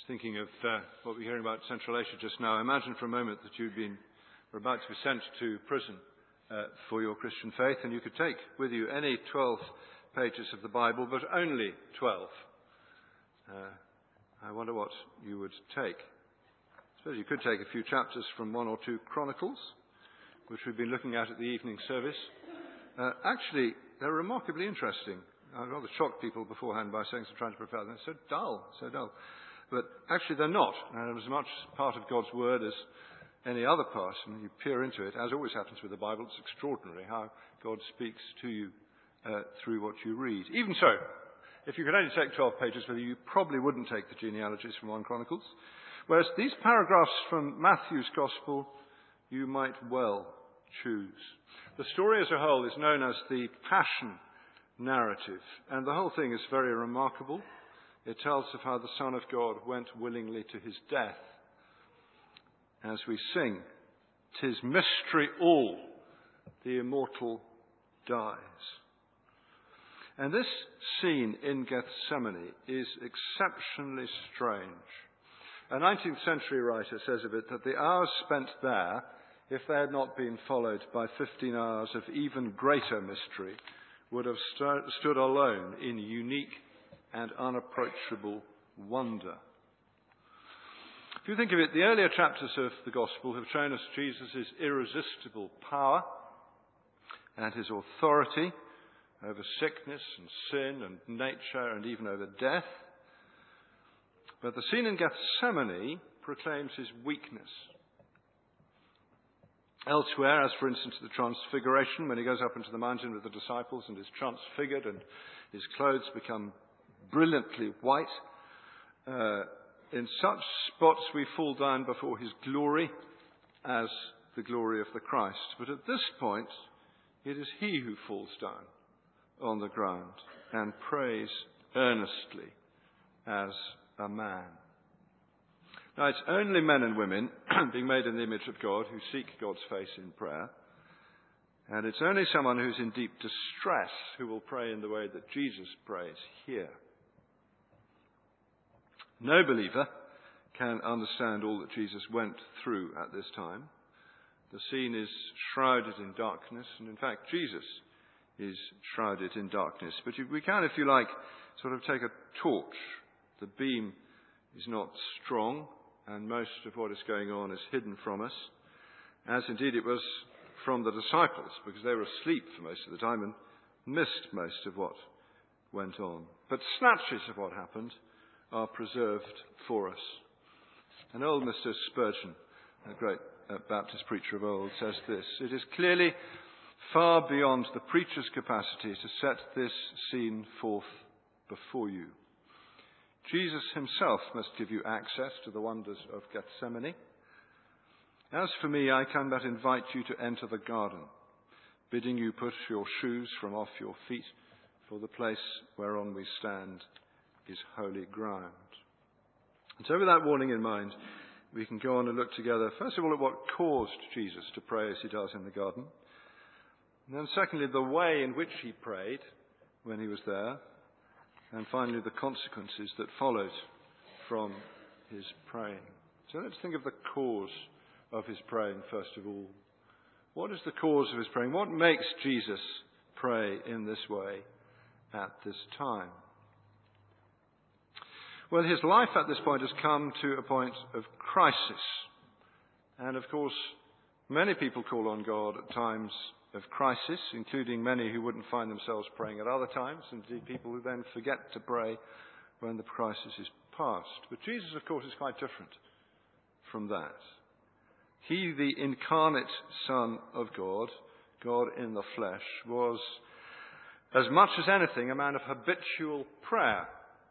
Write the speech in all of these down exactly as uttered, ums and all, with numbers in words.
was thinking of uh, what we're hearing about Central Asia just now. Imagine for a moment that you'd been, were about to be sent to prison uh, for your Christian faith, and you could take with you any twelve pages of the Bible, but only twelve. Uh, I wonder what you would take. I suppose you could take a few chapters from one or two Chronicles, which we've been looking at at the evening service. Uh, actually, they're remarkably interesting. I rather shocked people beforehand by saying, so trying to prepare them, they're so dull, so dull. But actually they're not. And as much part of God's Word as any other part, and you peer into it, as always happens with the Bible, it's extraordinary how God speaks to you uh, through what you read. Even so, if you could only take twelve pages with you, you probably wouldn't take the genealogies from First Chronicles. Whereas these paragraphs from Matthew's Gospel, you might well choose. The story as a whole is known as the Passion narrative, and the whole thing is very remarkable. It tells of how the Son of God went willingly to his death. As we sing, "'Tis mystery all, the immortal dies." And this scene in Gethsemane is exceptionally strange. A nineteenth century writer says of it that the hours spent there, if they had not been followed by fifteen hours of even greater mystery, would have st- stood alone in unique and unapproachable wonder. If you think of it, the earlier chapters of the Gospel have shown us Jesus' irresistible power and his authority over sickness and sin and nature and even over death. But the scene in Gethsemane proclaims his weakness. Elsewhere, as for instance the Transfiguration, when he goes up into the mountain with the disciples and is transfigured and his clothes become brilliantly white, uh, in such spots we fall down before his glory as the glory of the Christ. But at this point, it is he who falls down on the ground and prays earnestly as a man. Now, it's only men and women being made in the image of God who seek God's face in prayer. And it's only someone who's in deep distress who will pray in the way that Jesus prays here. No believer can understand all that Jesus went through at this time. The scene is shrouded in darkness, and in fact, Jesus is shrouded in darkness. But we can, if you like, sort of take a torch. The beam is not strong, and most of what is going on is hidden from us, as indeed it was from the disciples, because they were asleep for most of the time and missed most of what went on. But snatches of what happened are preserved for us. And old Mister Spurgeon, a great uh, Baptist preacher of old, says this: "It is clearly far beyond the preacher's capacity to set this scene forth before you. Jesus himself must give you access to the wonders of Gethsemane. As for me, I can but invite you to enter the garden, bidding you put your shoes from off your feet, for the place whereon we stand is holy ground." And so with that warning in mind, we can go on and look together, first of all, at what caused Jesus to pray as he does in the garden. And then secondly, the way in which he prayed when he was there. And finally, the consequences that followed from his praying. So let's think of the cause of his praying, first of all. What is the cause of his praying? What makes Jesus pray in this way at this time? Well, his life at this point has come to a point of crisis. And of course, many people call on God at times of crisis, including many who wouldn't find themselves praying at other times, and indeed people who then forget to pray when the crisis is past. But Jesus, of course, is quite different from that. He, the incarnate Son of God, God in the flesh, was, as much as anything, a man of habitual prayer.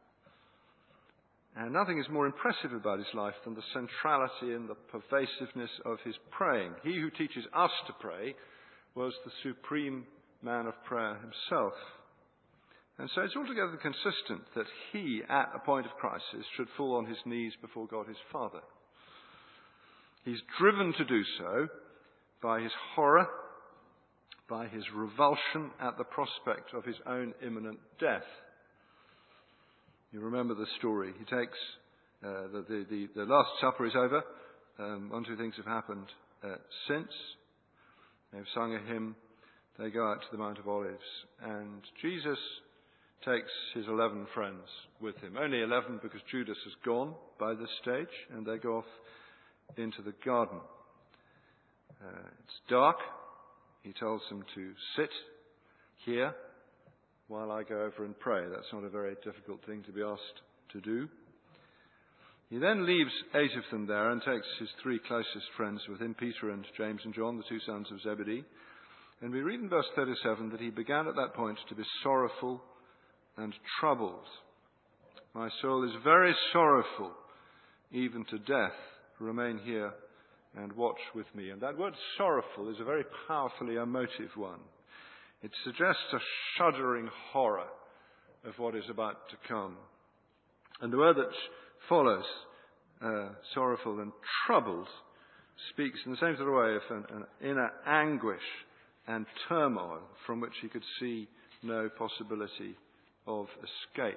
And nothing is more impressive about his life than the centrality and the pervasiveness of his praying. He who teaches us to pray was the supreme man of prayer himself. And so it's altogether consistent that he, at a point of crisis, should fall on his knees before God his Father. He's driven to do so by his horror, by his revulsion at the prospect of his own imminent death. You remember the story. He takes uh, the, the, the, the Last Supper is over. Um, one or two things have happened uh, since. They've sung a hymn. They go out to the Mount of Olives. And Jesus takes his eleven friends with him. Only eleven because Judas has gone by this stage. And they go off into the garden. Uh, it's dark. He tells them to sit here while I go over and pray. That's not a very difficult thing to be asked to do. He then leaves eight of them there and takes his three closest friends with him, Peter and James and John, the two sons of Zebedee. And we read in verse thirty-seven that he began at that point to be sorrowful and troubled. My soul is very sorrowful, even to death. Remain here and watch with me. And that word sorrowful is a very powerfully emotive one. It suggests a shuddering horror of what is about to come. And the word that follows, uh, sorrowful and troubled, speaks in the same sort of way of an, an inner anguish and turmoil from which he could see no possibility of escape.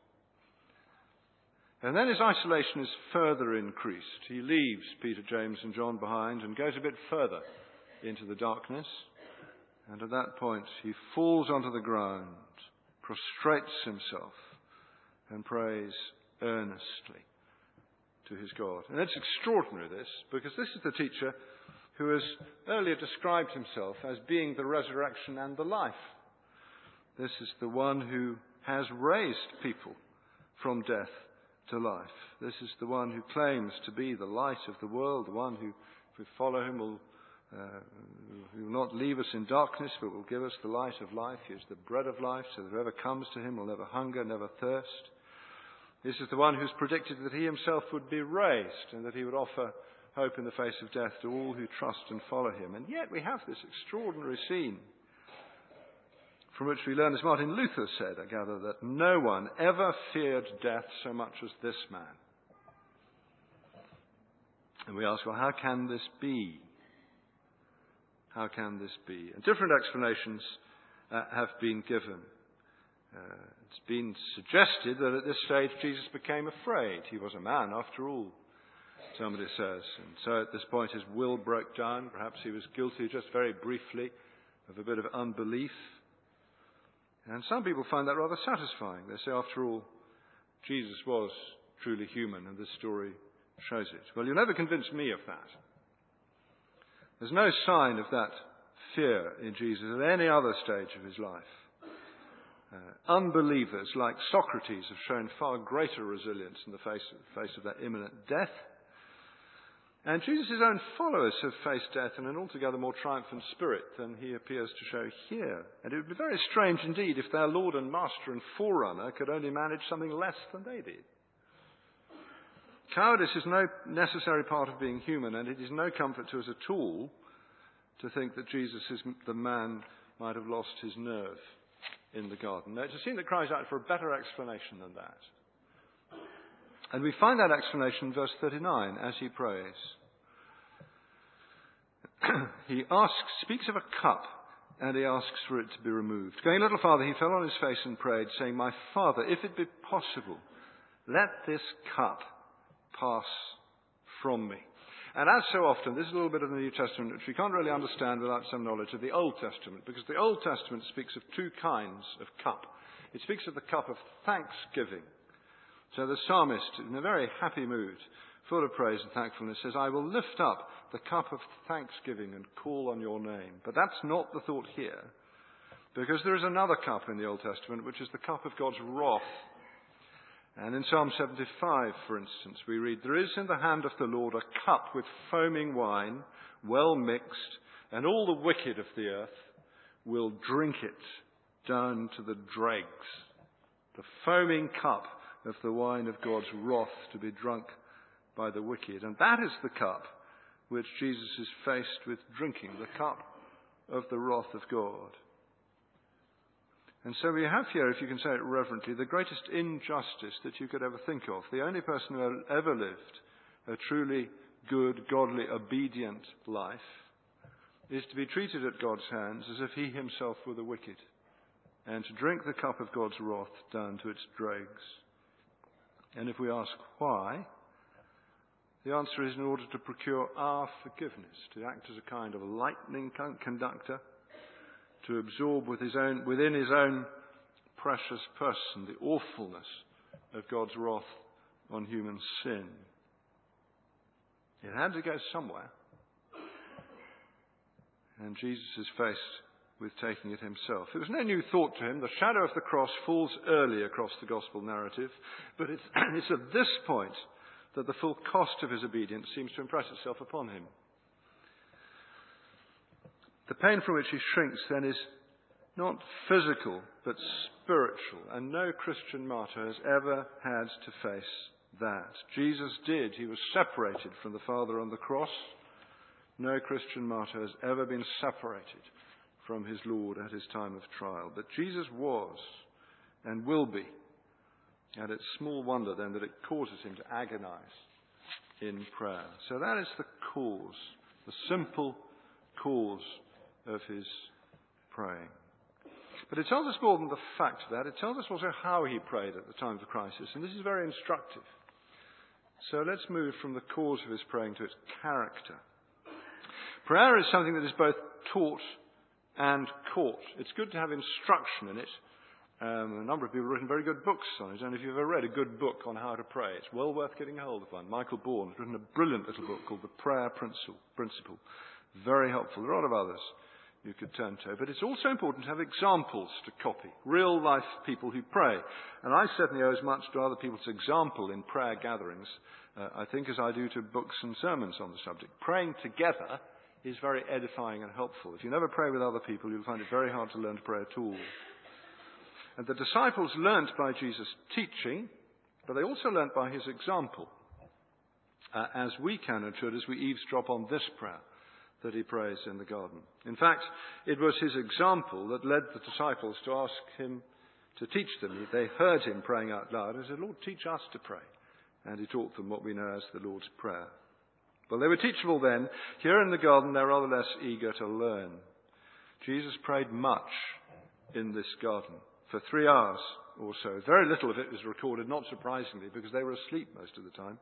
And then his isolation is further increased. He leaves Peter, James and John behind and goes a bit further into the darkness. And at that point he falls onto the ground, prostrates himself and prays earnestly to his God. And it's extraordinary, this, because this is the teacher who has earlier described himself as being the resurrection and the life. This is the one who has raised people from death to life. This is the one who claims to be the light of the world, the one who, if we follow him, will, uh, will not leave us in darkness, but will give us the light of life. He is the bread of life, so that whoever comes to him will never hunger, never thirst. This is the one who's predicted that he himself would be raised and that he would offer hope in the face of death to all who trust and follow him. And yet we have this extraordinary scene from which we learn, as Martin Luther said, I gather, that no one ever feared death so much as this man. And we ask, well, how can this be? How can this be? And different explanations uh, have been given. Uh, it's been suggested that at this stage Jesus became afraid. He was a man, after all, somebody says. And so at this point his will broke down. Perhaps he was guilty just very briefly of a bit of unbelief. And some people find that rather satisfying. They say, after all, Jesus was truly human, and this story shows it. Well, you'll never convince me of that. There's no sign of that fear in Jesus at any other stage of his life. Uh, unbelievers like Socrates have shown far greater resilience in the face of, face of that imminent death. And Jesus' own followers have faced death in an altogether more triumphant spirit than he appears to show here. And it would be very strange indeed if their Lord and Master and Forerunner could only manage something less than they did. Cowardice is no necessary part of being human, and it is no comfort to us at all to think that Jesus, is the man, might have lost his nerve in the garden. No, it's a scene that cries out for a better explanation than that. And we find that explanation in verse thirty-nine as he prays. He asks, speaks of a cup, and he asks for it to be removed. Going a little farther, he fell on his face and prayed, saying, My Father, if it be possible, let this cup pass from me. And as so often, this is a little bit of the New Testament which we can't really understand without some knowledge of the Old Testament, because the Old Testament speaks of two kinds of cup. It speaks of the cup of thanksgiving. So the psalmist, in a very happy mood, full of praise and thankfulness, says, I will lift up the cup of thanksgiving and call on your name. But that's not the thought here, because there is another cup in the Old Testament, which is the cup of God's wrath. And in Psalm seventy-five, for instance, we read, There is in the hand of the Lord a cup with foaming wine, well mixed, and all the wicked of the earth will drink it down to the dregs. The foaming cup of the wine of God's wrath to be drunk by the wicked. And that is the cup which Jesus is faced with drinking, the cup of the wrath of God. And so we have here, if you can say it reverently, the greatest injustice that you could ever think of. The only person who ever lived a truly good, godly, obedient life is to be treated at God's hands as if he himself were the wicked, and to drink the cup of God's wrath down to its dregs. And if we ask why, the answer is in order to procure our forgiveness, to act as a kind of lightning conductor, to absorb with his own, within his own precious person the awfulness of God's wrath on human sin. It had to go somewhere. And Jesus is faced with taking it himself. It was no new thought to him. The shadow of the cross falls early across the gospel narrative, but it's, it's at this point that the full cost of his obedience seems to impress itself upon him. The pain from which he shrinks then is not physical, but spiritual, and no Christian martyr has ever had to face that. Jesus did. He was separated from the Father on the cross. No Christian martyr has ever been separated from his Lord at his time of trial. But Jesus was and will be. And it's small wonder then that it causes him to agonize in prayer. So that is the cause, the simple cause of his praying. But it tells us more than the fact of that. It tells us also how he prayed at the time of the crisis. And this is very instructive. So let's move from the cause of his praying to its character. Prayer is something that is both taught and caught. It's good to have instruction in it. Um, a number of people have written very good books on it. I don't know if you've ever read a good book on how to pray. It's well worth getting hold of one. Michael Bourne has written a brilliant little book called The Prayer Principle. Very helpful. There are a lot of others you could turn to. But it's also important to have examples to copy. Real life people who pray. And I certainly owe as much to other people's example in prayer gatherings, uh, I think, as I do to books and sermons on the subject. Praying together is very edifying and helpful. If you never pray with other people, you'll find it very hard to learn to pray at all. And the disciples learnt by Jesus' teaching, but they also learnt by his example, uh, as we can and should, as we eavesdrop on this prayer that he prays in the garden. In fact, it was his example that led the disciples to ask him to teach them. They heard him praying out loud and said, "Lord, teach us to pray." And he taught them what we know as the Lord's Prayer. Well, they were teachable then. Here in the garden, they're rather less eager to learn. Jesus prayed much in this garden for three hours or so. Very little of it is recorded, not surprisingly, because they were asleep most of the time.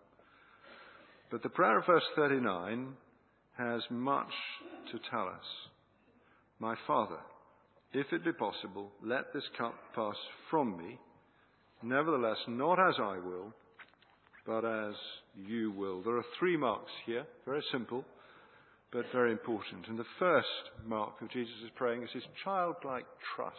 But the prayer of verse thirty-nine has much to tell us. "My Father, if it be possible, let this cup pass from me. Nevertheless, not as I will, but as you will." There are three marks here, very simple, but very important. And the first mark of Jesus' praying is his childlike trust.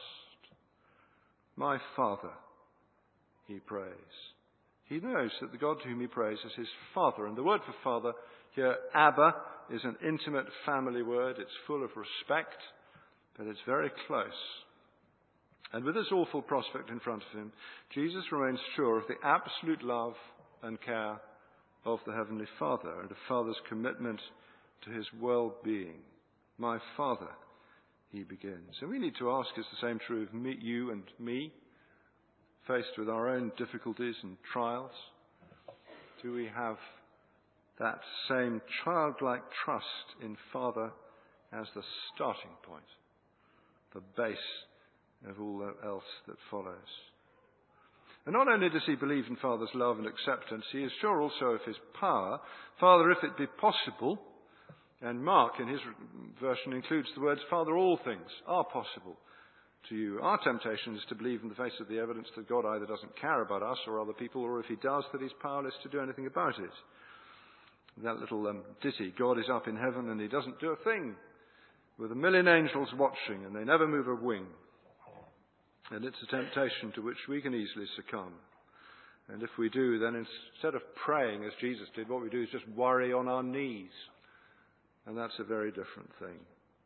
"My Father," he prays. He knows that the God to whom he prays is his Father. And the word for Father here, Abba, is an intimate family word. It's full of respect, but it's very close. And with this awful prospect in front of him, Jesus remains sure of the absolute love and care of the Heavenly Father and a Father's commitment to his well-being. "My Father," he begins. And we need to ask, is the same true of me, you and me, faced with our own difficulties and trials? Do we have that same childlike trust in Father as the starting point, the base of all else that follows? And not only does he believe in Father's love and acceptance, he is sure also of his power. "Father, if it be possible," and Mark in his version includes the words, "Father, all things are possible to you." Our temptation is to believe in the face of the evidence that God either doesn't care about us or other people, or if he does, that he's powerless to do anything about it. That little um, ditty, "God is up in heaven and he doesn't do a thing," with a million angels watching and they never move a wing. And it's a temptation to which we can easily succumb. And if we do, then instead of praying as Jesus did, what we do is just worry on our knees. And that's a very different thing.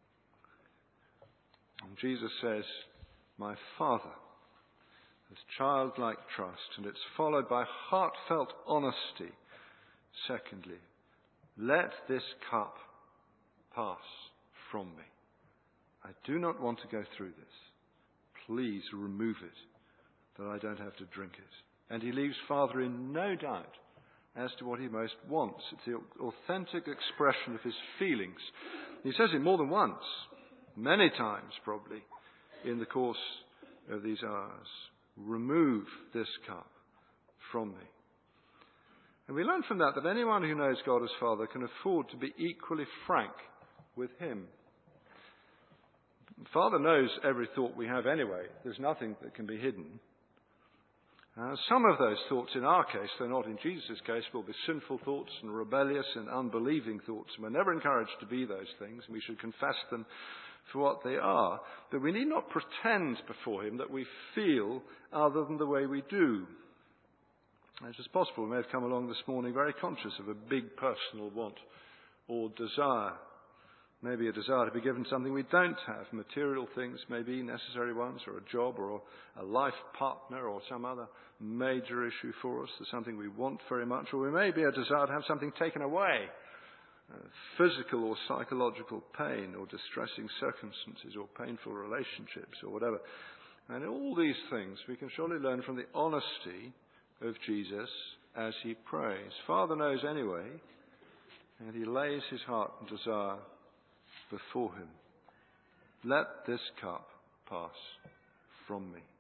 And Jesus says, "My Father," with childlike trust, and it's followed by heartfelt honesty. Secondly, "Let this cup pass from me. I do not want to go through this. Please remove it, that I don't have to drink it." And he leaves Father in no doubt as to what he most wants. It's the authentic expression of his feelings. He says it more than once, many times probably, in the course of these hours. "Remove this cup from me." And we learn from that that anyone who knows God as Father can afford to be equally frank with him. Father knows every thought we have anyway. There's nothing that can be hidden. Uh, some of those thoughts in our case, though not in Jesus' case, will be sinful thoughts and rebellious and unbelieving thoughts. And we're never encouraged to be those things, and we should confess them for what they are. But we need not pretend before him that we feel other than the way we do. As is possible, we may have come along this morning very conscious of a big personal want or desire. Maybe a desire to be given something we don't have, material things, maybe necessary ones, or a job, or a life partner, or some other major issue for us. There's something we want very much, or we may be a desire to have something taken away, uh, physical or psychological pain, or distressing circumstances, or painful relationships, or whatever. And all these things we can surely learn from the honesty of Jesus as he prays. Father knows anyway, and he lays his heart and desire before him. Let this cup pass from me.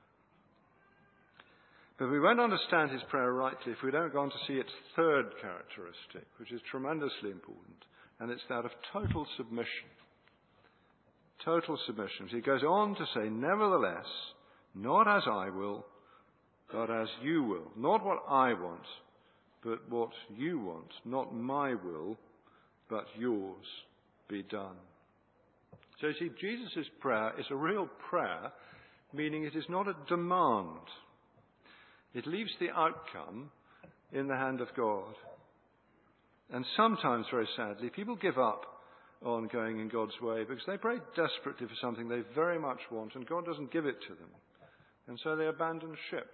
But we won't understand his prayer rightly if we don't go on to see its third characteristic, which is tremendously important, and it's that of total submission. Total submission. He goes on to say, nevertheless, not as I will, but as you will. Not what I want, but what you want. Not my will, but yours be done. So you see, Jesus' prayer is a real prayer, meaning it is not a demand. It leaves the outcome in the hand of God. And sometimes, very sadly, people give up on going in God's way because they pray desperately for something they very much want and God doesn't give it to them. And so they abandon ship.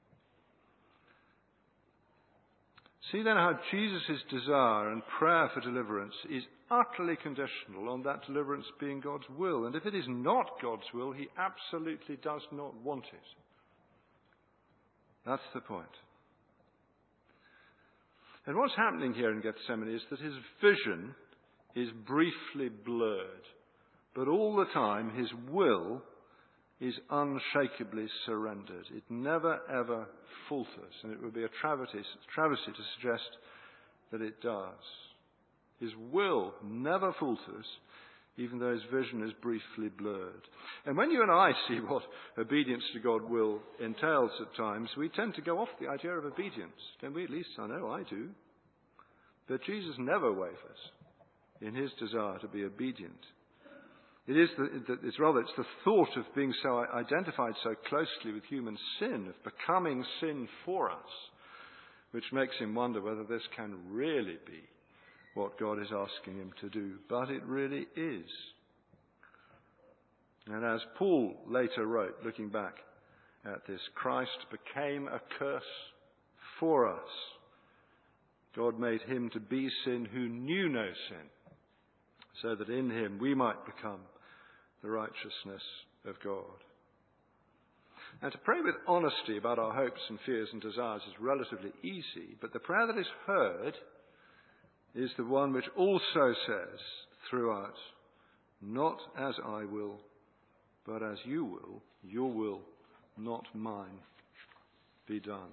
See then how Jesus' desire and prayer for deliverance is utterly conditional on that deliverance being God's will. And if it is not God's will, he absolutely does not want it. That's the point. And what's happening here in Gethsemane is that his vision is briefly blurred, but all the time his will is unshakably surrendered. It never, ever falters, and it would be a travesty, travesty to suggest that it does. His will never falters, even though his vision is briefly blurred. And when you and I see what obedience to God will entails at times, we tend to go off the idea of obedience. Don't we? At least I know I do. But Jesus never wavers in his desire to be obedient. It is the, it's rather, it's the thought of being so identified so closely with human sin, of becoming sin for us, which makes him wonder whether this can really be what God is asking him to do. But it really is. And as Paul later wrote, looking back at this, Christ became a curse for us. God made him to be sin who knew no sin, so that in him we might become the righteousness of God. And to pray with honesty about our hopes and fears and desires is relatively easy, but the prayer that is heard is the one which also says throughout, not as I will, but as you will, your will, not mine, be done.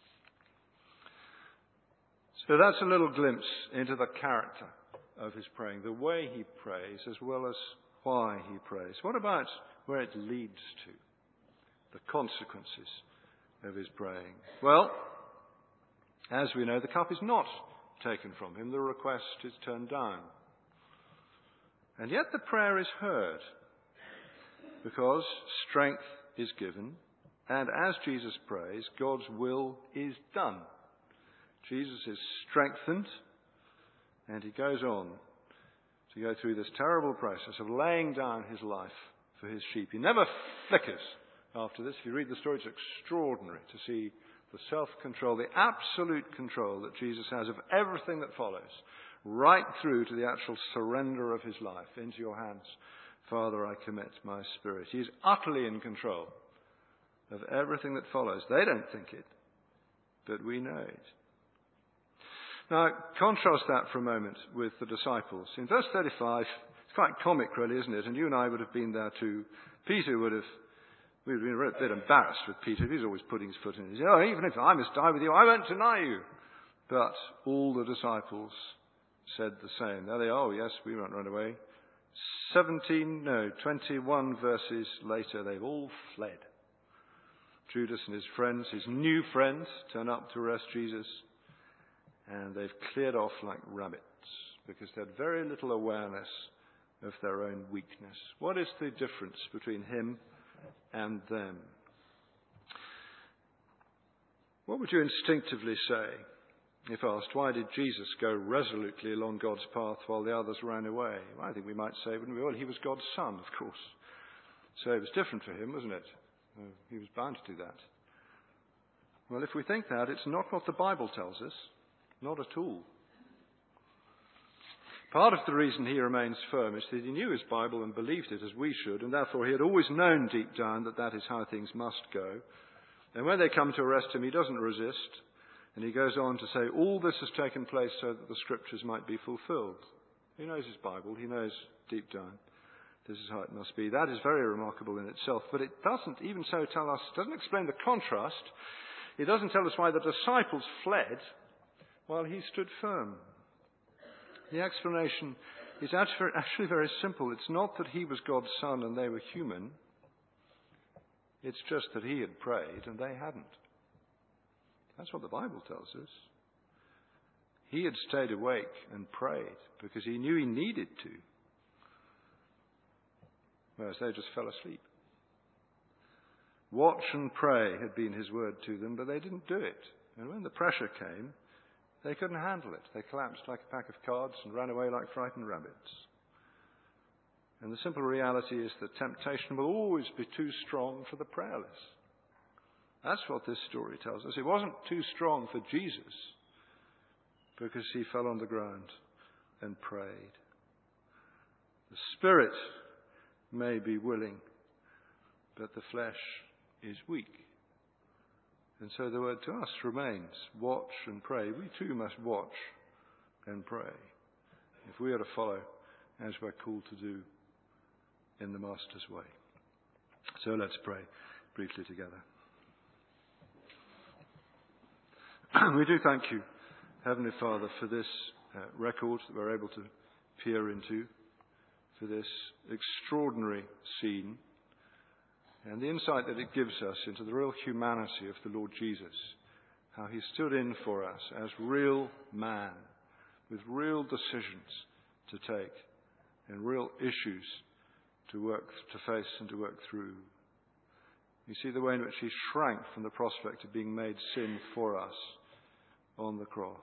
So that's a little glimpse into the character of his praying, the way he prays as well as why he prays. What about where it leads to? The consequences of his praying. Well, as we know, the cup is not taken from him. The request is turned down. And yet the prayer is heard because strength is given, and as Jesus prays, God's will is done. Jesus is strengthened, and he goes on to go through this terrible process of laying down his life for his sheep. He never flickers after this. If you read the story, it's extraordinary to see the self-control, the absolute control that Jesus has of everything that follows, right through to the actual surrender of his life. Into your hands, Father, I commit my spirit. He is utterly in control of everything that follows. They don't think it, but we know it. Now, contrast that for a moment with the disciples. In verse thirty-five, it's quite comic, really, isn't it? And you and I would have been there too. Peter would have, we would have been a bit embarrassed with Peter. He's always putting his foot in his, oh, even if I must die with you, I won't deny you. But all the disciples said the same. There they are. Oh, yes, we won't run away. Seventeen, no, twenty-one verses later, they've all fled. Judas and his friends, his new friends, turn up to arrest Jesus, and they've cleared off like rabbits because they had very little awareness of their own weakness. What is the difference between him and them? What would you instinctively say if asked, why did Jesus go resolutely along God's path while the others ran away? Well, I think we might say, wouldn't we? Well, he was God's son, of course. So it was different for him, wasn't it? Uh, he was bound to do that. Well, if we think that, it's not what the Bible tells us. Not at all. Part of the reason he remains firm is that he knew his Bible and believed it as we should, and therefore he had always known deep down that that is how things must go. And when they come to arrest him, he doesn't resist. And he goes on to say, all this has taken place so that the scriptures might be fulfilled. He knows his Bible. He knows deep down this is how it must be. That is very remarkable in itself. But it doesn't even so tell us, it doesn't explain the contrast. It doesn't tell us why the disciples fled while he stood firm. The explanation is actually very simple. It's not that he was God's son and they were human. It's just that he had prayed and they hadn't. That's what the Bible tells us. He had stayed awake and prayed because he knew he needed to. Whereas they just fell asleep. Watch and pray had been his word to them, but they didn't do it. And when the pressure came, they couldn't handle it. They collapsed like a pack of cards and ran away like frightened rabbits. And the simple reality is that temptation will always be too strong for the prayerless. That's what this story tells us. It wasn't too strong for Jesus because he fell on the ground and prayed. The spirit may be willing, but the flesh is weak. And so the word to us remains, watch and pray. We too must watch and pray if we are to follow as we're called to do in the Master's way. So let's pray briefly together. We do thank you, Heavenly Father, for this uh, record that we're able to peer into, for this extraordinary scene, and the insight that it gives us into the real humanity of the Lord Jesus, how he stood in for us as real man, with real decisions to take and real issues to work, to face and to work through. You see the way in which he shrank from the prospect of being made sin for us on the cross.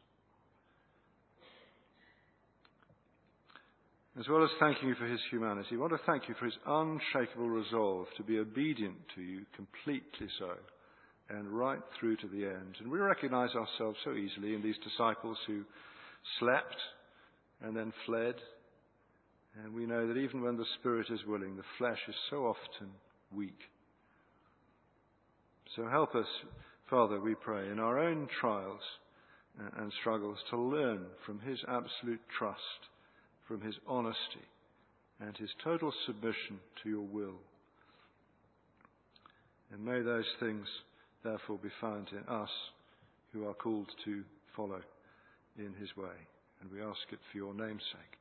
As well as thanking you for his humanity, I want to thank you for his unshakable resolve to be obedient to you, completely so, and right through to the end. And we recognize ourselves so easily in these disciples who slept and then fled. And we know that even when the spirit is willing, the flesh is so often weak. So help us, Father, we pray, in our own trials and struggles to learn from his absolute trust, from his honesty, and his total submission to your will. And may those things, therefore, be found in us who are called to follow in his way. And we ask it for your name's sake.